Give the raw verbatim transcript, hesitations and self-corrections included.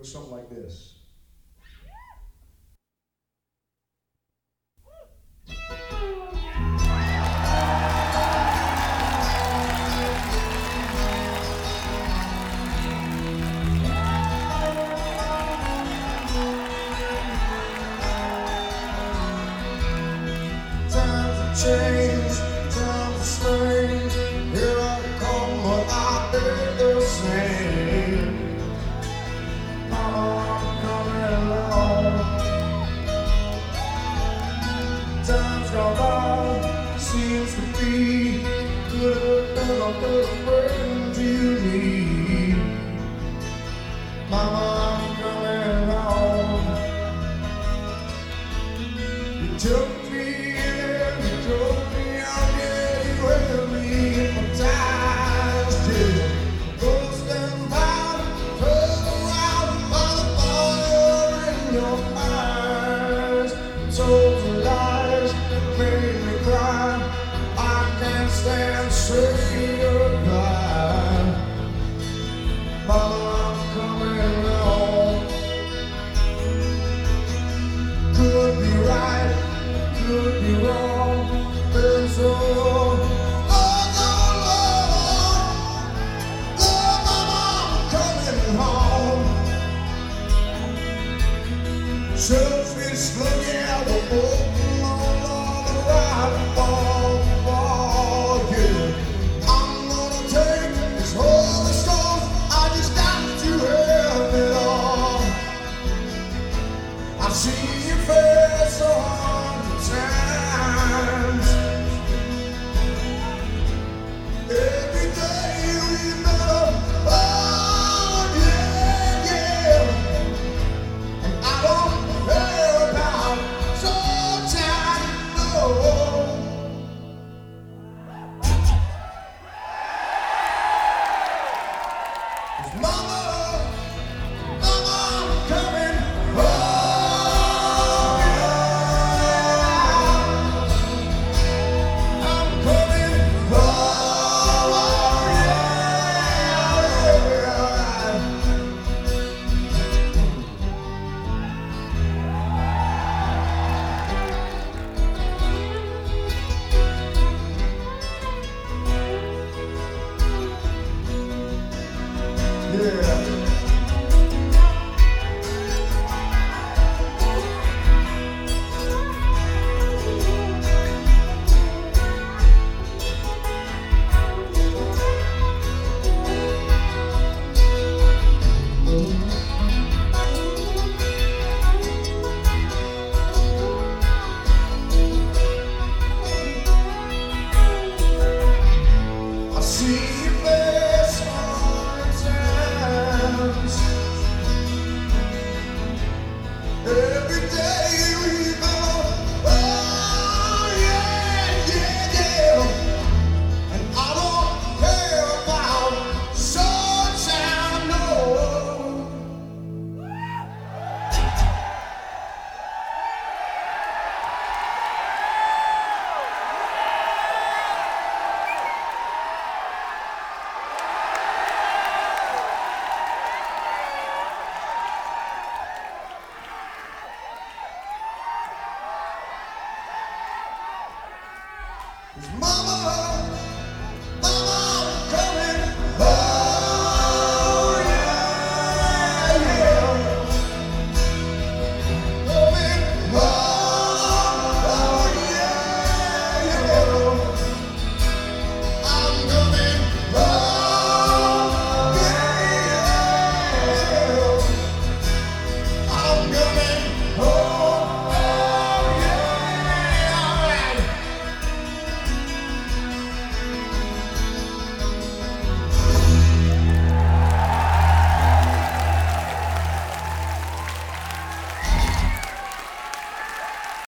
goes something like this. Times have changed, times are strange. Here I come, but I ain't the same. Mama, I'm coming along. Times gone by, seems to be good and I'm good friend you need. Mama, I'm coming home. You took me in, you took me out, yeah, you held me hypnotized, yeah. Ghost and powder, turn around by the fire in your eyes. Told me lies, made me cry. I can't stand to say goodbye. Mama, I'm coming home. Could be right, could be wrong. Been so long, oh so long. Oh, Mama, I'm coming home. Selfish look at the book.